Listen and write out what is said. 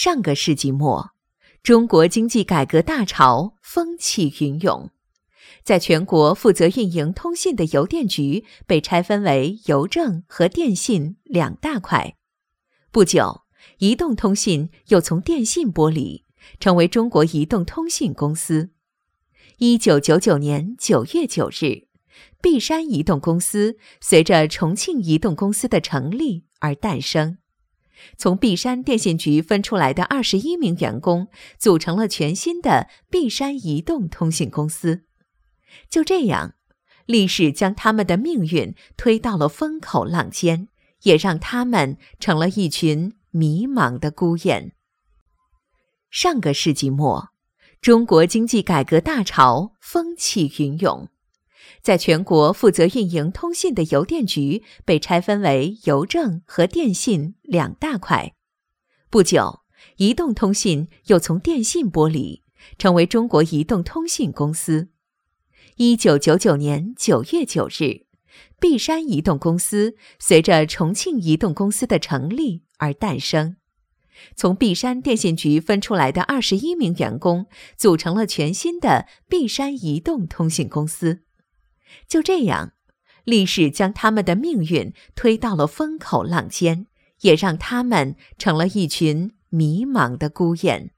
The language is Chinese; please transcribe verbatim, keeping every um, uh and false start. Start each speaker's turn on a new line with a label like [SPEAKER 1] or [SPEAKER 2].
[SPEAKER 1] 上个世纪末，中国经济改革大潮风起云涌，在全国负责运营通信的邮电局被拆分为邮政和电信两大块。不久，移动通信又从电信剥离，成为中国移动通信公司。一九九九年九月九日，璧山移动公司随着重庆移动公司的成立而诞生。从璧山电信局分出来的二十一名员工组成了全新的璧山移动通信公司。就这样，历史将他们的命运推到了风口浪尖，也让他们成了一群迷茫的孤雁。上个世纪末，中国经济改革大潮风起云涌，在全国负责运营通信的邮电局被拆分为邮政和电信两大块。不久，移动通信又从电信剥离，成为中国移动通信公司。一九九九年九月九日，璧山移动公司随着重庆移动公司的成立而诞生。从璧山电信局分出来的二十一名员工组成了全新的璧山移动通信公司。就这样，历史将他们的命运推到了风口浪尖，也让他们成了一群迷茫的孤雁。